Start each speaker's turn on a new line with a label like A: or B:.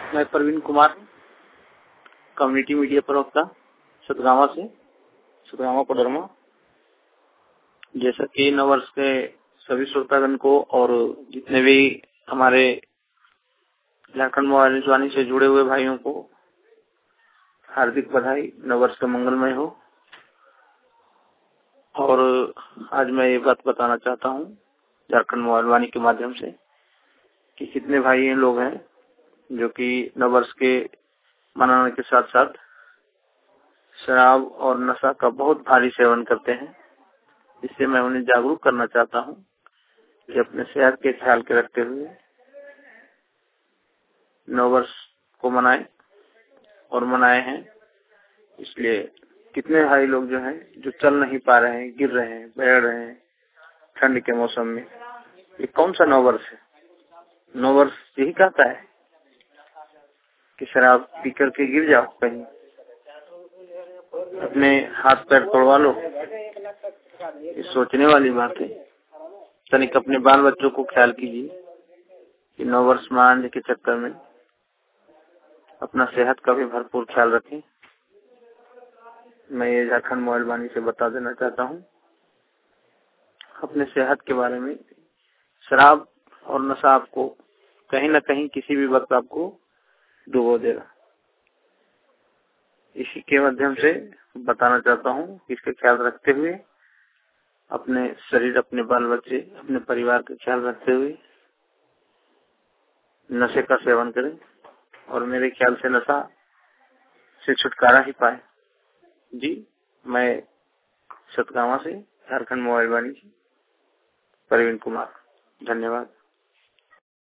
A: मैं Praveen Kumar, community media प्रवक्ता सतगावा से, सतगावा कोडरमा। जैसा कि नववर्ष के सभी श्रोतागण को और जितने भी हमारे झारखंड मोबाइल वाणी से जुड़े हुए भाइयों को हार्दिक बधाई, नववर्ष का मंगलमय हो। और आज मैं ये बात बताना चाहता हूँ झारखंड मोबाइल वाणी के माध्यम से कि कितने भाई लोग हैं जो कि नववर्ष के मनाने के साथ साथ शराब और नशा का बहुत भारी सेवन करते हैं। इससे मैं उन्हें जागरूक करना चाहता हूँ कि अपने सेहत के ख्याल के रखते हुए नववर्ष को मनाएं और मनाए हैं। इसलिए कितने भाई लोग जो हैं जो चल नहीं पा रहे हैं, गिर रहे हैं, बैठ रहे हैं ठंड के मौसम में। ये कौन सा नववर्ष है? नववर्ष यही कहता है कि शराब पी करके गिर जाओ, कहीं अपने हाथ पैर तोड़वा लो। ये सोचने वाली बात है। तनिक अपने बाल बच्चों को ख्याल कीजिए कि नववर्ष मनाने के चक्कर में अपना सेहत का भी भरपूर ख्याल रखें। मैं ये झारखंड मोबाइल वाणी से बता देना चाहता हूँ अपने सेहत के बारे में। शराब और नशा आपको कहीं न कहीं किसी भी वक्त आपको डुबो देगा। इसी के माध्यम से बताना चाहता हूँ कि इसका ख्याल रखते हुए अपने शरीर, अपने बाल बच्चे, अपने परिवार का ख्याल रखते हुए नशे का सेवन करें और मेरे ख्याल से नशा से छुटकारा ही पाए। जी, मैं सतगावा से, झारखंड मोबाइल वाणी से प्रवीण कुमार। धन्यवाद।